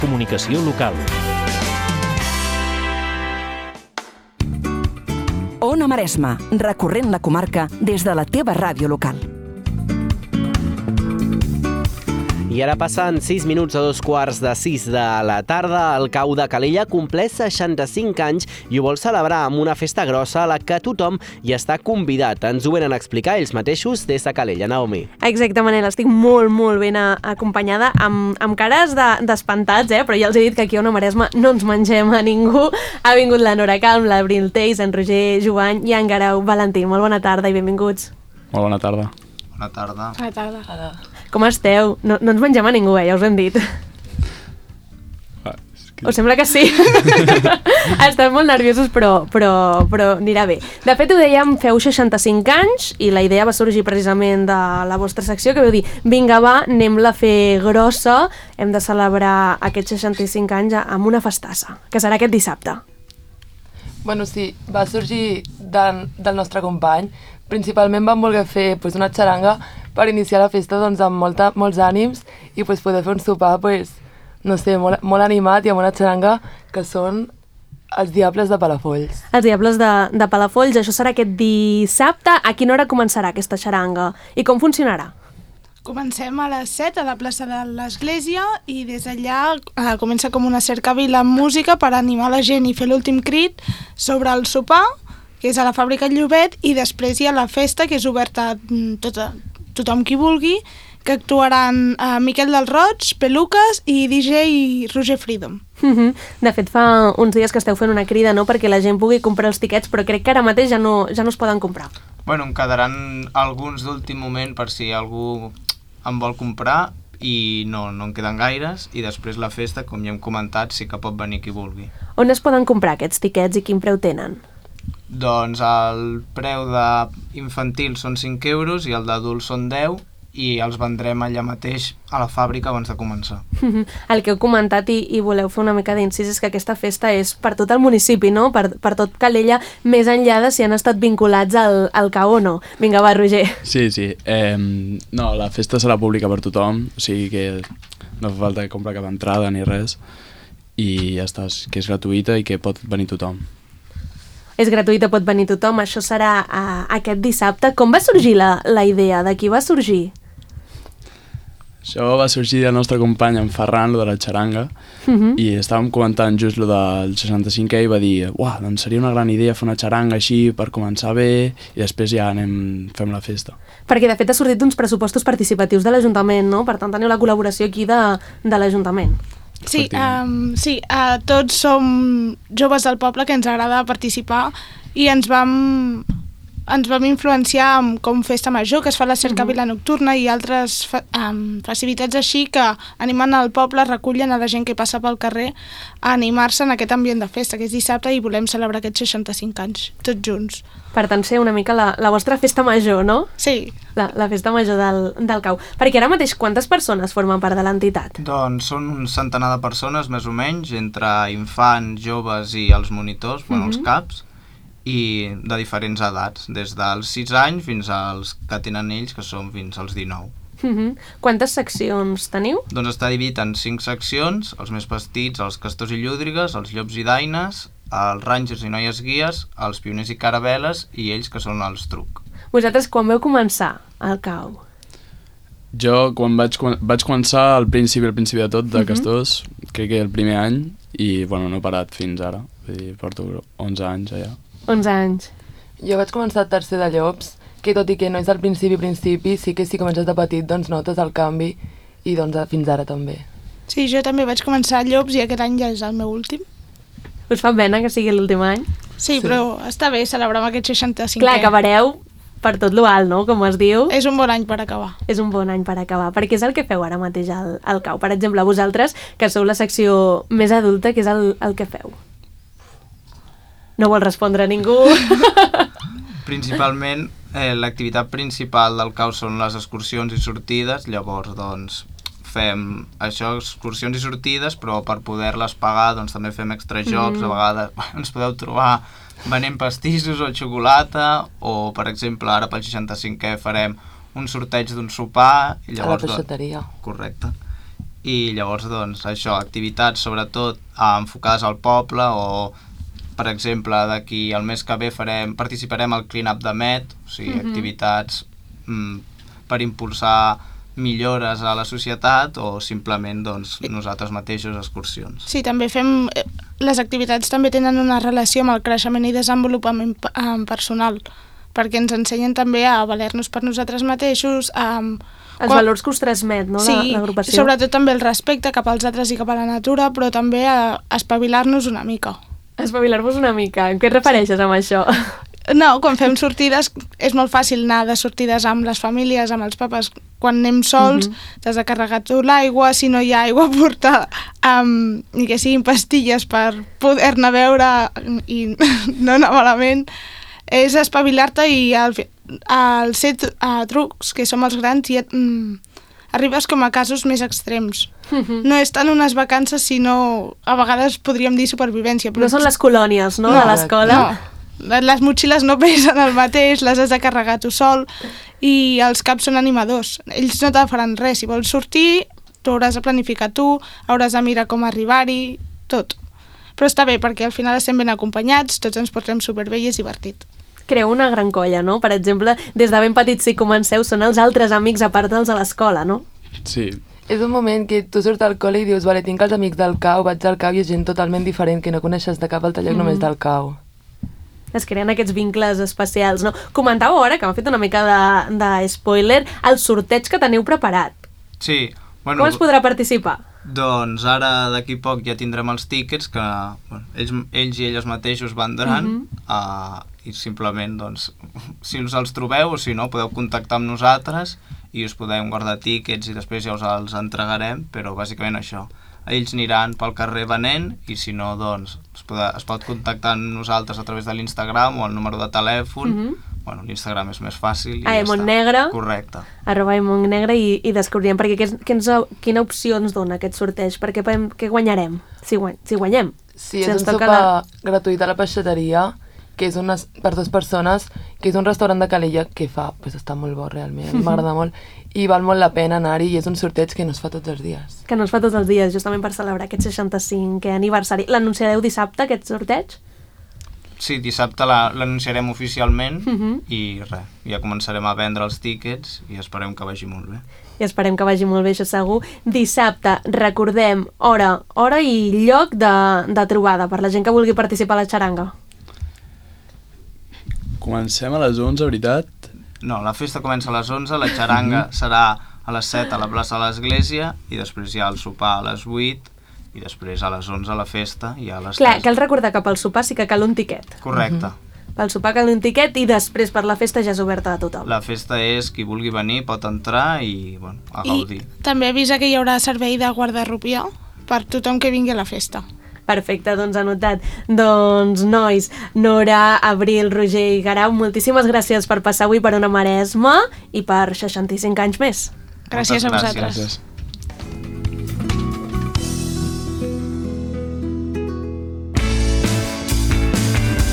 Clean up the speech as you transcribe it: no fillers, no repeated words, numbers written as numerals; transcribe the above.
Comunicació local. Ona Maresma, recorrent la comarca des de la teva ràdio local. I ara passen 6 minuts a 2:45 de la tarda. El Cau de Calella compleix 65 anys i ho vol celebrar amb una festa grossa a la que tothom hi està convidat. Ens ho venen a explicar ells mateixos des de Calella. Naomi. Exacte, Manel. Estic molt ben acompanyada amb cares d'espantats, però ja els he dit que aquí a Ona Maresma no ens mengem a ningú. Ha vingut la Nora Calm, l'Abril Teis, en Roger Jovany i en Guerau Valentí. Molt bona tarda i benvinguts. Molt bona tarda. Bona tarda. Bona tarda. Com esteu? No ens mengem a ningú, ja us ho hem dit. Us sembla que sí? Estem molt nerviosos, però anirà bé. De fet, ho dèiem, feu 65 anys i la idea va sorgir precisament de la vostra secció, que vau dir, vinga va, anem-la a fer grossa, hem de celebrar aquests 65 anys amb una festassa, que serà aquest dissabte. Bueno, sí, va sorgir del nostre company. Principalment vam voler fer una xaranga per iniciar la festa amb molts ànims i poder fer un sopar, no sé, molt animat i amb una xaranga que són els Diables de Palafolls. Els Diables de Palafolls, això serà aquest dissabte. A quina hora començarà aquesta xaranga i com funcionarà? Comencem a les 7 a la plaça de l'Església i des d'allà comença com una cercavila amb música per animar la gent i fer l'últim crit sobre el sopar, que és a la Fàbrica Llobet, i després hi ha la festa, que és oberta a tothom qui vulgui, que actuaran Miquel del Roig, Peluques i DJ Roger Freedom. De fet, fa uns dies que esteu fent una crida, no?, perquè la gent pugui comprar els tiquets, però crec que ara mateix ja no es poden comprar. Bueno, em quedaran alguns d'últim moment per si algú en vol comprar i no en queden gaires, i després la festa, com ja hem comentat, sí que pot venir qui vulgui. On es poden comprar aquests tiquets i quin preu tenen? Doncs el preu d'infantil són 5 euros i el d'adult són 10 i els vendrem allà mateix a la fàbrica abans de començar. El que heu comentat i voleu fer una mica d'incís és que aquesta festa és per tot el municipi, no? Per tot Calella, més enllà de si han estat vinculats al CAO o no. Vinga, va, Roger. Sí. No, la festa serà pública per tothom, o sigui que no fa falta comprar cap entrada ni res i ja està, que és gratuïta i que pot venir tothom. És gratuïta, pot venir tothom. Això serà aquest dissabte. Com va sorgir la idea? De qui va sorgir? Això va sorgir del nostre company, en Ferran, de la xaranga, i estàvem comentant just lo del 65è i va dir, doncs seria una gran idea fer una xaranga així per començar bé i després ja fem la festa. Perquè de fet ha sortit d'uns pressupostos participatius de l'Ajuntament, no? Per tant teniu la col·laboració aquí de l'Ajuntament. Sí, tots som joves del poble que ens agrada participar i ens vam influenciar amb com Festa Major, que es fa la cercavila nocturna i altres festivitats així que animen el poble, recullen a la gent que passa pel carrer a animar-se en aquest ambient de festa, que és dissabte, i volem celebrar aquests 65 anys, tots junts. Per tant, ser una mica la vostra festa major, no? Sí. La festa major del CAU. Perquè ara mateix quantes persones formen part de l'entitat? Doncs són un centenar de persones, més o menys, entre infants, joves i els monitors, els caps, i de diferents edats, des dels 6 anys fins als que tenen ells, que són fins als 19. Quantes seccions teniu? Doncs està dividit en 5 seccions, els més vestits, els castors i llúdrigues, els llops i daines, els rangers i noies guies, els pioners i caravel·les i ells, que són els truc. Vosaltres quan vau començar al CAU? Jo quan vaig començar al principi de tot, de castors, crec que el primer any, i no he parat fins ara, vull dir, porto 11 anys allà. 11 anys. Jo vaig començar el tercer de llops, que tot i que no és al principi, sí que si comences de petit notes el canvi i fins ara també. Sí, jo també vaig començar a llops i aquest any ja és el meu últim. Us fa pena que sigui l'últim any? Sí, però està bé celebrar aquest 65è. Clar, acabareu per tot l'alt, no?, com es diu. És un bon any per acabar. És un bon any per acabar, perquè és el que feu ara mateix al CAU. Per exemple, vosaltres, que sou la secció més adulta, què és el que feu? No vol respondre ningú. Principalment, l'activitat principal del CAU són les excursions i sortides, llavors, fem això, excursions i sortides, però per poder-les pagar, també fem extrajocs, a vegades ens podeu trobar venent pastissos o xocolata, o, per exemple, ara pel 65è farem un sorteig d'un sopar. I llavors, a la peixateria. Correcte. i llavors, doncs, això, activitats sobretot enfocades al poble o, per exemple, d'aquí al mes que ve participarem al Clean Up de Met, o sigui, activitats per impulsar millores a la societat o simplement doncs, nosaltres mateixos excursions. Sí, també fem... Les activitats també tenen una relació amb el creixement i desenvolupament personal, perquè ens ensenyen també a valer-nos per nosaltres mateixos, els valors que us transmet, no? Sí, l'agrupació. sobretot també el respecte cap als altres i cap a la natura, però també a espavilar-nos una mica. Espavilar-vos una mica. En què et refereixes amb això? No, quan fem sortides és molt fàcil anar de sortides amb les famílies, amb els papes. Quan anem sols t'has de carregar tu l'aigua, si no hi ha aigua portar ni que siguin pastilles per poder-ne beure i no anar malament. És espavilar-te i al ser trucs, que som els grans, i arribes com a casos més extrems. No és tant unes vacances, sinó a vegades podríem dir supervivència. Però no són les colònies, no, de l'escola? No, les motxilles no pesen el mateix, les has de carregar tu sol, i els caps són animadors. Ells no te faran res. Si vols sortir, t'ho hauràs de planificar tu, hauràs de mirar com arribar-hi, tot. Però està bé, perquè al final estem ben acompanyats, tots ens portem superbé i és divertit. Creu una gran colla, no? Per exemple, des de ben petits si comenceu són els altres amics a part dels de l'escola, no? Sí. És un moment que tu surts al col·le i dius, vale, tinc els amics del CAU, vaig al CAU i és gent totalment diferent que no coneixes de cap altre lloc només del CAU. Es creen aquests vincles especials, no? Comentàveu ara, que m'ha fet una mica de spoiler, el sorteig que teniu preparat. Sí. Bueno, com es podrà participar? Doncs ara d'aquí poc ja tindrem els tíquets que ells i elles mateixos vendran i simplement doncs, si us els trobeu o si no podeu contactar amb nosaltres i us podem guardar tíquets i després ja us els entregarem, però bàsicament això. Ells aniran pel carrer venent i si no doncs es pot contactar amb nosaltres a través de l'Instagram o el número de telèfon. Bueno, l'Instagram és més fàcil i ja està. Montnegre. Correcte. @Montnegre i descobrirem, perquè quina opció ens dona aquest sorteig? Perquè què guanyarem? Si guanyem. Sí, és un sopar gratuït a la peixateria, que és per 2 persones, que és un restaurant de Calella que està molt bo realment, m'agrada molt, i val molt la pena anar-hi, i és un sorteig que no es fa tots els dies. Que no es fa tots els dies, justament per celebrar aquest 65è aniversari. L'anunciareu dissabte, aquest sorteig? Sí, dissabte l'anunciarem oficialment i res, ja començarem a vendre els tíquets i esperem que vagi molt bé. I esperem que vagi molt bé, això segur. Dissabte, recordem, hora i lloc de trobada per la gent que vulgui participar a la xaranga. Comencem a les 11, veritat? No, la festa comença a les 11, la xaranga serà a les 7 a la plaça de l'Església i després ja el sopar a les 8 i després a les 11 la festa i a les 3. Clar, cal recordar que pel sopar sí que cal un tiquet. Correcte. Pel sopar cal un tiquet i després per la festa ja és oberta a tothom. La festa és qui vulgui venir pot entrar i a gaudir. I també avisa que hi haurà servei de guardarropià per tothom que vingui a la festa. Perfecte, doncs anotat. Doncs, nois, Nora, Abril, Roger i Guerau, moltíssimes gràcies per passar avui per Ona Maresma i per 65 anys més. Gràcies a vosaltres. Gràcies.